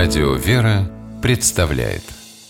Радио «Вера» представляет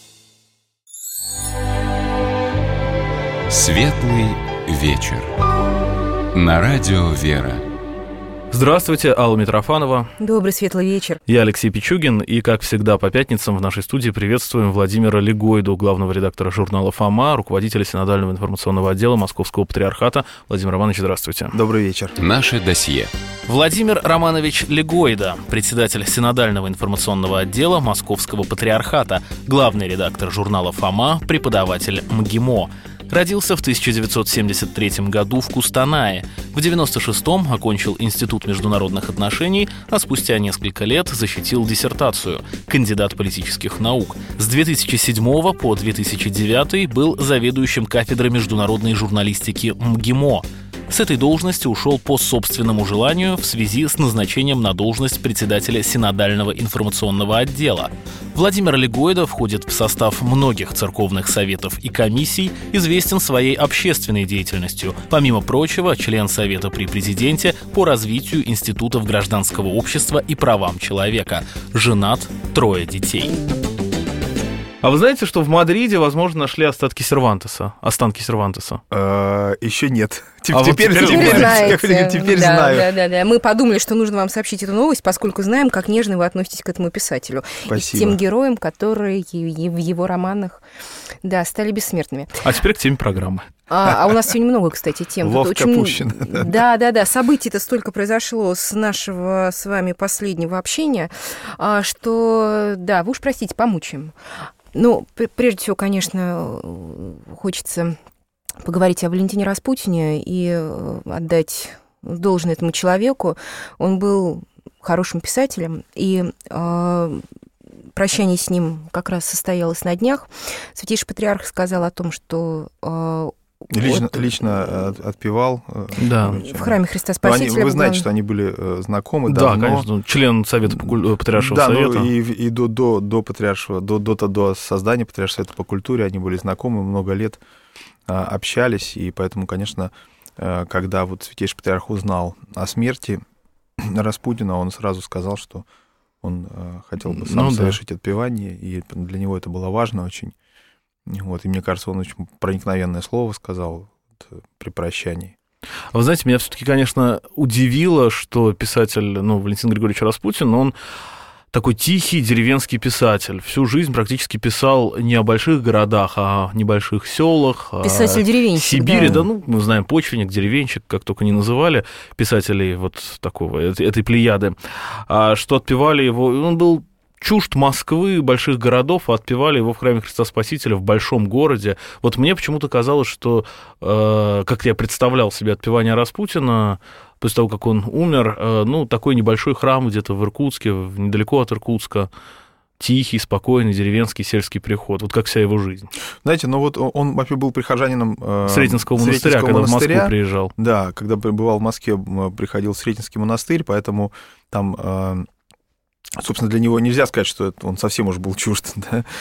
Светлый вечер на Радио «Вера». Здравствуйте, Алла Митрофанова. Добрый светлый вечер. Я Алексей Пичугин, и, как всегда, по пятницам в нашей студии приветствуем Владимира Легойду, главного редактора журнала «Фома», руководителя Синодального информационного отдела Московского Патриархата. Владимир Романович, здравствуйте. Добрый вечер. Наше досье. Владимир Романович Легойда, председатель Синодального информационного отдела Московского Патриархата, главный редактор журнала «Фома», преподаватель МГИМО. Родился в 1973 году в Кустанае. В 1996-м окончил Институт международных отношений, а спустя несколько лет защитил диссертацию. Кандидат политических наук. С 2007 по 2009 был заведующим кафедрой международной журналистики МГИМО. С этой должности ушел по собственному желанию в связи с назначением на должность председателя Синодального информационного отдела. Владимир Легойда входит в состав многих церковных советов и комиссий, известен своей общественной деятельностью. Помимо прочего, член Совета при президенте по развитию институтов гражданского общества и правам человека. Женат, 3 детей. А вы знаете, что в Мадриде, возможно, нашли останки Сервантеса? Еще нет. Теперь Теперь знаю. Да. Мы подумали, что нужно вам сообщить эту новость, поскольку знаем, как нежно вы относитесь к этому писателю. Спасибо. И к тем героям, которые в его романах, стали бессмертными. А теперь к теме программы. А у нас сегодня много, кстати, тем. Ловко пущено. Да. Событий-то столько произошло с нашего с вами последнего общения, что, вы уж простите, помучаем. Ну, прежде всего, конечно, хочется поговорить о Валентине Распутине и отдать должное этому человеку. Он был хорошим писателем, и прощание с ним как раз состоялось на днях. Святейший Патриарх сказал о том, что... Лично отпевал в храме Христа Спасителя. Вы знаете, что они были знакомы давно. Да, конечно, член Совета Патриаршего Совета. Да, и до создания Патриаршего Совета по культуре они были знакомы, много лет общались, и поэтому, конечно, когда вот Святейший Патриарх узнал о смерти Распутина, он сразу сказал, что он хотел бы сам совершить отпевание, и для него это было важно очень. И мне кажется, он очень проникновенное слово сказал при прощании. Вы знаете, меня все-таки, конечно, удивило, что писатель, Валентин Григорьевич Распутин, он такой тихий деревенский писатель. Всю жизнь практически писал не о больших городах, а о небольших селах. Писатель-деревенщик. Сибири, мы знаем, почвенник, деревенщик, как только не называли писателей вот такого, этой плеяды. Что отпевали его, он был чужд Москвы, больших городов, а отпевали его в храме Христа Спасителя в большом городе. Вот мне почему-то казалось, что, как я представлял себе отпевание Распутина, после того, как он умер, такой небольшой храм где-то в Иркутске, недалеко от Иркутска, тихий, спокойный, деревенский, сельский приход, вот как вся его жизнь. Знаете, он вообще был прихожанином Сретенского монастыря, когда в Москву приезжал. Да, когда бывал в Москве, приходил в Сретенский монастырь, поэтому там... Собственно, для него нельзя сказать, что он совсем уж был чужд,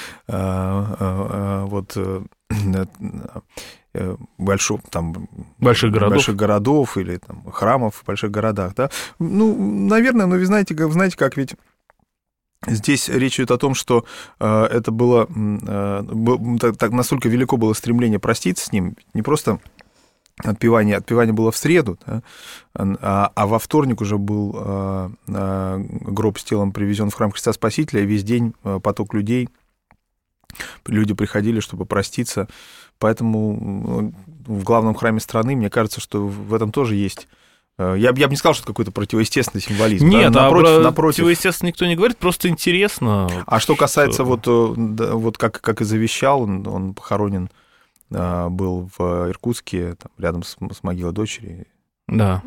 больших городов или храмов в больших городах, да. Наверное, вы знаете, как ведь здесь речь идет о том, что это было настолько велико было стремление проститься с ним, не просто отпевание было в среду, а во вторник уже был гроб с телом привезен в храм Христа Спасителя, и весь день поток людей, люди приходили, чтобы проститься. Поэтому в главном храме страны, мне кажется, что в этом тоже есть... Я бы не сказал, что это какой-то противоестественный символизм. Нет, напротив. Противоестественно никто не говорит, просто интересно. А что касается, вот как и завещал, он похоронен был в Иркутске, рядом с могилой дочери. Да.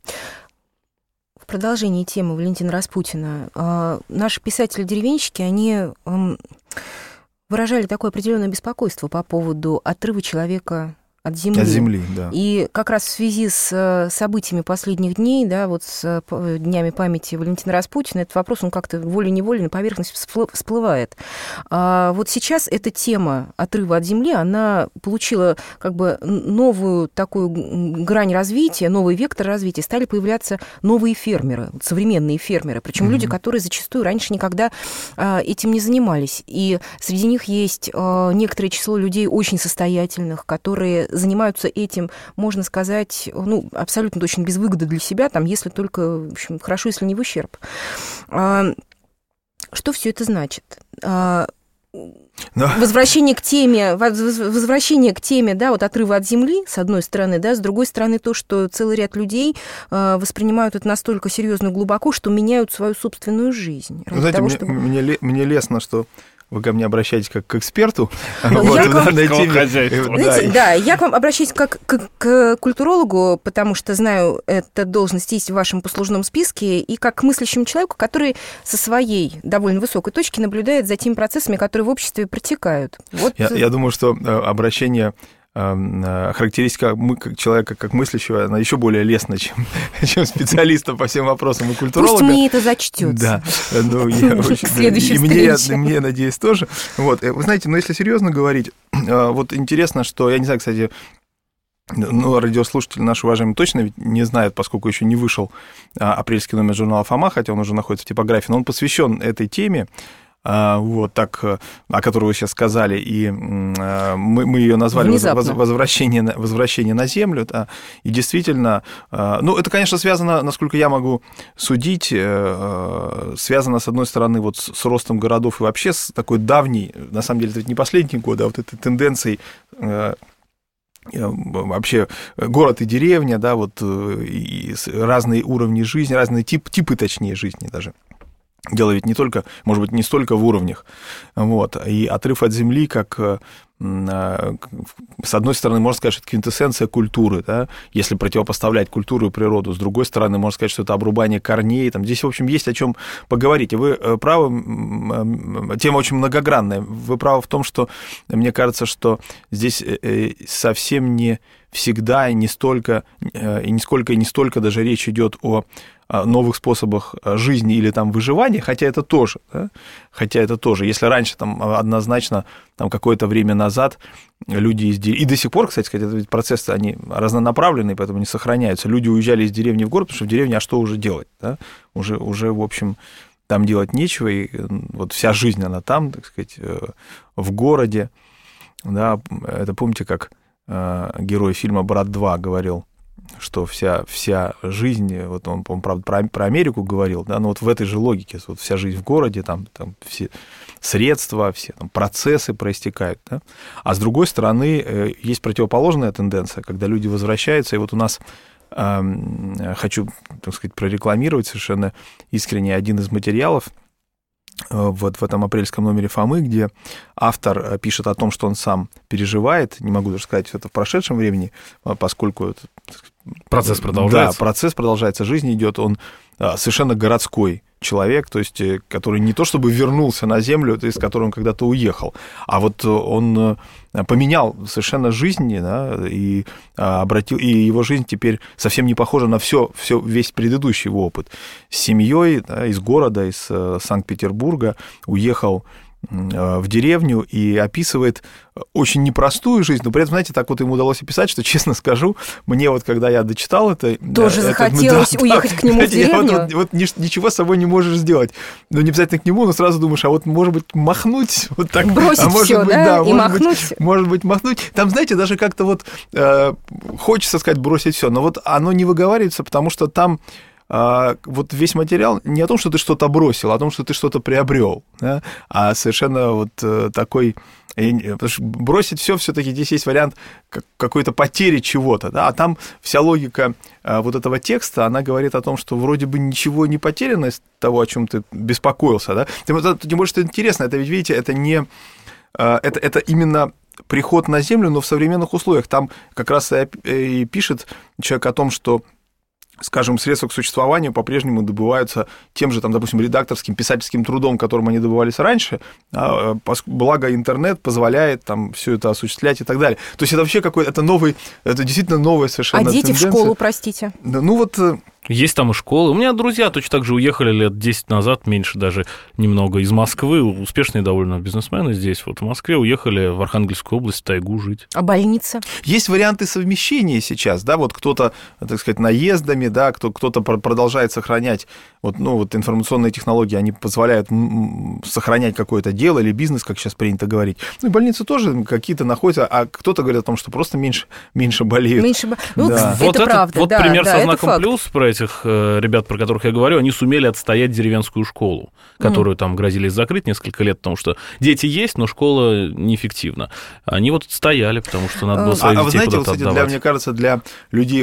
В продолжении темы Валентина Распутина, наши писатели-деревенщики, они выражали такое определенное беспокойство по поводу отрыва человека от земли. От земли, да. И как раз в связи с событиями последних дней, да, вот с днями памяти Валентина Распутина, этот вопрос, он как-то волей-неволей на поверхность всплывает. Вот сейчас эта тема отрыва от земли, она получила как бы новую такую грань развития, новый вектор развития. Стали появляться новые фермеры, современные фермеры, причем люди, которые зачастую раньше никогда этим не занимались. И среди них есть некоторое число людей очень состоятельных, которые занимаются этим, можно сказать, ну, абсолютно точно без выгоды для себя, там, если только, в общем, хорошо, если не в ущерб. Что все это значит? Возвращение к теме, да, вот отрыва от земли, с одной стороны, да, с другой стороны, то, что целый ряд людей воспринимают это настолько серьезно и глубоко, что меняют свою собственную жизнь. Знаете, мне лестно, что вы ко мне обращаетесь как к эксперту. Я к вам обращаюсь как к культурологу, потому что знаю, эта должность есть в вашем послужном списке, и как к мыслящему человеку, который со своей довольно высокой точки наблюдает за теми процессами, которые в обществе протекают. Вот. Я думаю, что обращение... характеристика человека как мыслящего, она еще более лестна, чем специалиста по всем вопросам и культуролога. Пусть мне это зачтется. Да, ну, и мне, надеюсь, тоже. Вот. Вы знаете, если серьезно говорить, вот интересно, что, я не знаю, кстати, ну, радиослушатели наши уважаемые точно ведь не знают, поскольку еще не вышел апрельский номер журнала «Фома», хотя он уже находится в типографии, но он посвящен этой теме, вот так, о которой вы сейчас сказали, и мы ее назвали «Возвращение на землю». Да, и действительно, ну, это, конечно, связано, насколько я могу судить, связано, с одной стороны, вот с ростом городов и вообще с такой давней, на самом деле, это ведь не последние годы, а вот этой тенденцией вообще город и деревня, да, вот и разные уровни жизни, разные типы, точнее, жизни даже. Дело ведь не только, может быть, не столько в уровнях. Вот. И отрыв от земли, как, с одной стороны, можно сказать, что это квинтэссенция культуры, да, если противопоставлять культуру и природу. С другой стороны, можно сказать, что это обрубание корней. Там, здесь, в общем, есть о чем поговорить. И вы правы, тема очень многогранная. Вы правы в том, что, мне кажется, что здесь совсем не всегда и не столько даже речь идет о новых способах жизни или там выживания, хотя это тоже, да? Если раньше там однозначно там какое-то время назад люди из деревни, и до сих пор, кстати, этот процесс, они разнонаправленные, поэтому не сохраняются, люди уезжали из деревни в город, потому что в деревне, а что уже делать, да? Уже, в общем, там делать нечего, и вот вся жизнь, она там, так сказать, в городе, да, это помните, как герой фильма «Брат 2» говорил, что вся жизнь, вот он, правда, про Америку говорил, да, но вот в этой же логике, вот вся жизнь в городе, там все средства, все там процессы проистекают, да? А с другой стороны, есть противоположная тенденция, когда люди возвращаются, и вот у нас, хочу, так сказать, прорекламировать совершенно искренне один из материалов, вот в этом апрельском номере «Фомы», где автор пишет о том, что он сам переживает, не могу даже сказать, это в прошедшем времени, поскольку процесс продолжается. Да, процесс продолжается, жизнь идет, он совершенно городской человек, то есть который не то чтобы вернулся на землю, из которой он когда-то уехал, а вот он поменял совершенно жизнь, да, и его жизнь теперь совсем не похожа на весь предыдущий его опыт. С семьей, да, из города, из Санкт-Петербурга уехал в деревню и описывает очень непростую жизнь, но при этом, знаете, так вот ему удалось описать, что, честно скажу, мне вот, когда я дочитал это... Тоже захотелось уехать к нему в деревню? Вот ничего с собой не можешь сделать. Ну, не обязательно к нему, но сразу думаешь, а вот, может быть, махнуть вот так... Бросить всё, да, и махнуть? Может быть, махнуть. Там, знаете, даже как-то вот хочется сказать бросить все, но вот оно не выговаривается, потому что там вот весь материал не о том, что ты что-то бросил, а о том, что ты что-то приобрел, да? А совершенно вот такой... Потому что бросить все-таки здесь есть вариант какой-то потери чего-то, да? А там вся логика вот этого текста, она говорит о том, что вроде бы ничего не потеряно из того, о чем ты беспокоился, да? Тем более, что это интересно, это ведь, видите, это не... Это именно приход на Землю, но в современных условиях. Там как раз и пишет человек о том, что скажем, средства к существованию по-прежнему добываются тем же, там, допустим, редакторским, писательским трудом, которым они добывались раньше, благо интернет позволяет там все это осуществлять и так далее. То есть это вообще какой-то, это действительно новая совершенно дети тенденция. в школу, простите? Ну вот... Есть там и школы. У меня друзья точно так же уехали лет 10 назад, меньше даже немного, из Москвы. Успешные довольно бизнесмены здесь, вот в Москве, уехали в Архангельскую область, в тайгу жить. А больница? Есть варианты совмещения сейчас, да, вот кто-то, так сказать, наездами, да, кто-то продолжает сохранять, вот информационные технологии, они позволяют сохранять какое-то дело или бизнес, как сейчас принято говорить. Ну, и больницы тоже какие-то находятся, а кто-то говорит о том, что просто меньше болеют. Ну, да. это правда, вот да, пример да, со это знаком факт. плюс про этих ребят, про которых я говорю, они сумели отстоять деревенскую школу, которую там грозились закрыть несколько лет, потому что дети есть, но школа неэффективна. Они вот отстояли, потому что надо было своих детей знаете, куда-то отдавать. мне кажется, для людей,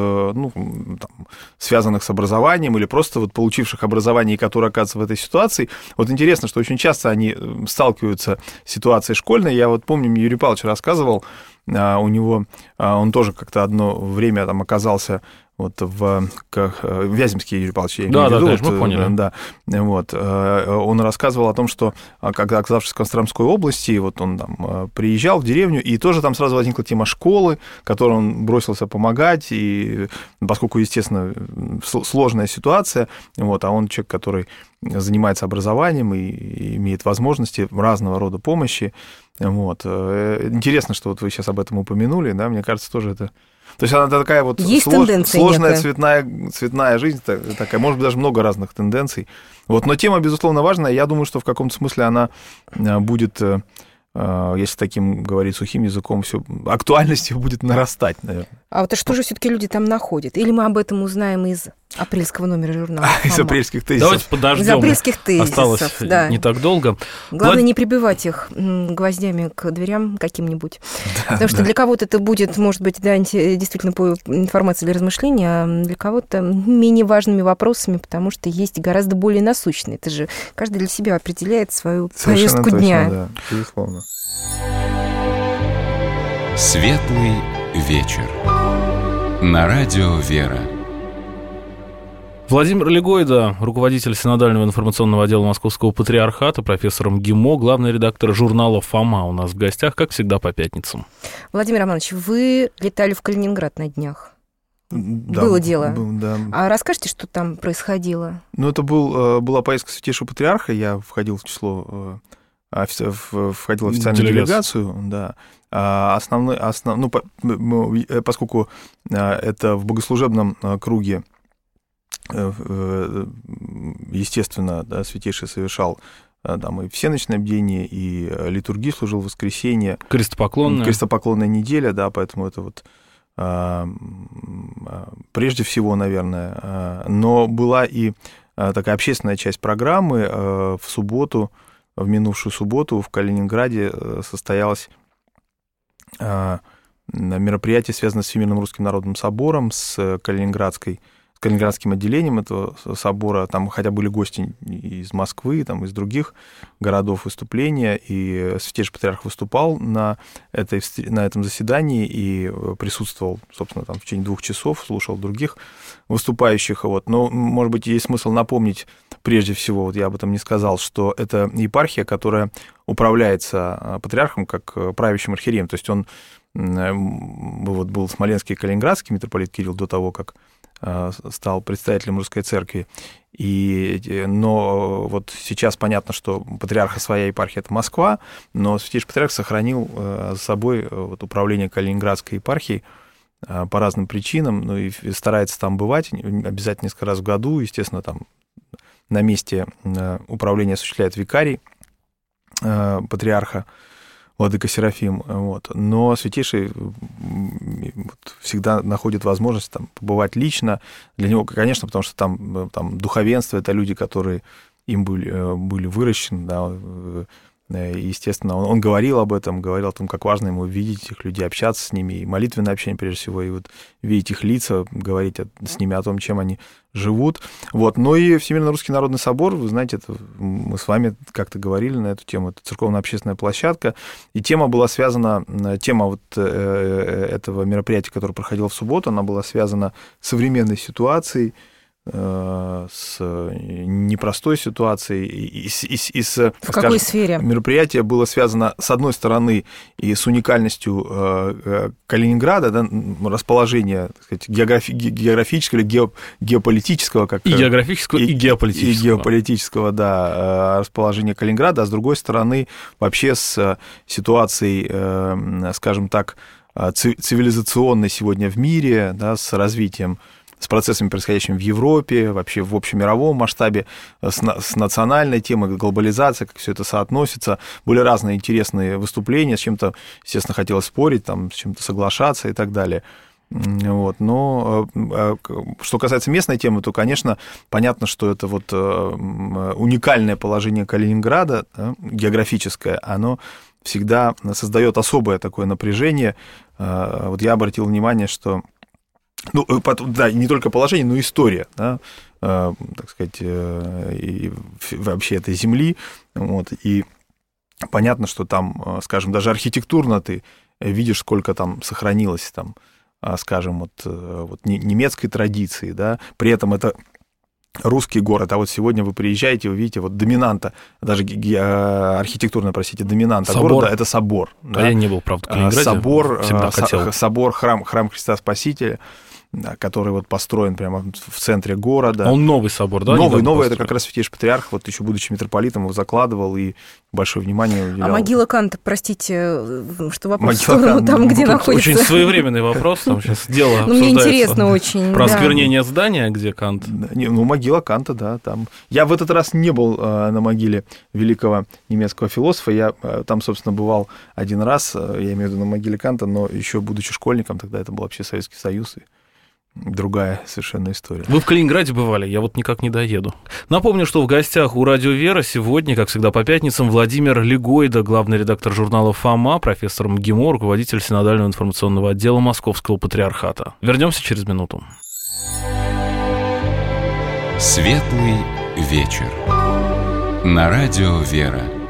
связанных с образованием или просто вот получивших образование, которые оказываются в этой ситуации, вот интересно, что очень часто они сталкиваются с ситуацией школьной. Я вот помню, мне Юрий Павлович рассказывал, у него, он тоже как-то одно время там оказался вот в Вяземский Юрий Павлович, я имею в виду. Конечно, мы поняли. Да, вот, он рассказывал о том, что, когда оказавшись в Костромской области, вот он там приезжал в деревню, и тоже там сразу возникла тема школы, которой он бросился помогать, и поскольку, естественно, сложная ситуация, вот, а он человек, который занимается образованием и имеет возможности разного рода помощи. Вот. Интересно, что вот вы сейчас об этом упомянули, да, мне кажется, тоже это... То есть она такая вот сложная цветная жизнь, такая, может быть, даже много разных тенденций. Вот. Но тема, безусловно, важная. Я думаю, что в каком-то смысле она будет, если таким говорить сухим языком, все актуальностью будет нарастать, наверное. А вот что же все-таки люди там находят? Или мы об этом узнаем из апрельского номера журнала «Фома»? Из апрельских тезисов. Давайте подождем. Из апрельских тезисов, Осталось да. не так долго. Главное, не прибивать их гвоздями к дверям каким-нибудь. Потому что для кого-то это будет, может быть, да, действительно по информации или размышления, а для кого-то менее важными вопросами, потому что есть гораздо более насущные. Это же каждый для себя определяет свою повестку дня. Да, безусловно. Светлый вечер. На радио «Вера». Владимир Легойда, руководитель синодального информационного отдела Московского патриархата, профессор МГИМО, главный редактор журнала «Фома» у нас в гостях, как всегда, по пятницам. Владимир Романович, вы летали в Калининград на днях. Да, было дело. Да. А расскажите, что там происходило? Ну, это была поездка Святейшего Патриарха, я входил в число... входил в официальную делегацию, да. Поскольку это в богослужебном круге, естественно, да, Святейший совершал там и всеночное бдение, и литургию служил в воскресенье. Крестопоклонная неделя, да, поэтому это вот прежде всего, наверное. Но была и такая общественная часть программы в субботу. В минувшую субботу в Калининграде состоялось мероприятие, связанное с Всемирным Русским Народным Собором, с Калининградским отделением этого собора. Там хотя были гости из Москвы, там, из других городов выступления, и Святейший Патриарх выступал на этом заседании и присутствовал, собственно, там в течение 2 часов, слушал других выступающих. Вот. Но, может быть, есть смысл напомнить, прежде всего, вот я об этом не сказал, что это епархия, которая управляется патриархом как правящим архиереем. То есть он вот, был смоленский и калининградский митрополит Кирилл до того, как стал представителем Русской Церкви. Но вот сейчас понятно, что патриарха своя епархия – это Москва, но Святейший Патриарх сохранил за собой вот управление Калининградской епархией по разным причинам, ну и старается там бывать, обязательно несколько раз в году, естественно, там на месте управления осуществляет викарий патриарха, владыка Серафим, вот. Но Святейший всегда находит возможность там побывать лично. Для него, конечно, потому что там духовенство — это люди, которые им были выращены, да, Естественно, он говорил об этом, говорил о том, как важно ему видеть этих людей, общаться с ними, и молитвенное общение, прежде всего, и вот видеть их лица, говорить с ними о том, чем они живут. Вот. Но и Всемирный Русский Народный Собор, вы знаете, это, мы с вами как-то говорили на эту тему, это церковно-общественная площадка, и тема была связана, тема вот этого мероприятия, которое проходило в субботу, она была связана с современной ситуацией, с непростой ситуацией. В какой сфере? Мероприятие было связано, с одной стороны, и с уникальностью Калининграда, да, расположения, так сказать, географического или геополитического. Как, и географического, и геополитического. И геополитического, да, расположения Калининграда, а с другой стороны, вообще с ситуацией, скажем так, цивилизационной сегодня в мире, да, с развитием, с процессами, происходящими в Европе, вообще в общемировом масштабе, с национальной темой, глобализацией, как все это соотносится. Были разные интересные выступления, с чем-то, естественно, хотелось спорить, там, с чем-то соглашаться и так далее. Вот. Но что касается местной темы, то, конечно, понятно, что это вот уникальное положение Калининграда, да, географическое, оно всегда создает особое такое напряжение. Вот я обратил внимание, что да, не только положение, но и история, да, так сказать, и вообще этой земли. Вот, и понятно, что там, скажем, даже архитектурно ты видишь, сколько там сохранилось, там, скажем, вот немецкой традиции, да, при этом это русский город, а вот сегодня вы приезжаете, вы видите вот доминанта, даже архитектурно, простите, доминанта собор. Города, это собор. А да? Я не был, правда, в Калининграде. Собор, храм Христа Спасителя, который вот построен прямо в центре города. Он новый собор, да? Новый, это как раз Святейший Патриарх, вот еще будучи митрополитом, его закладывал и большое внимание уделял. А могила Канта, простите, что вопрос в сторону, там, где находится? Очень своевременный вопрос, там сейчас дело обсуждается. Мне интересно очень. Про осквернение здания, где Кант. Могила Канта, да, там. Я в этот раз не был на могиле великого немецкого философа, я там, собственно, бывал один раз, я имею в виду на могиле Канта, но еще будучи школьником, тогда это был вообще Советский Союз, и другая совершенно история. Вы в Калининграде бывали? Я вот никак не доеду. Напомню, что в гостях у «Радио Вера» сегодня, как всегда по пятницам, Владимир Легойда, главный редактор журнала «Фома», профессор МГИМО, руководитель Синодального информационного отдела Московского Патриархата. Вернемся через минуту. Светлый вечер. На «Радио Вера».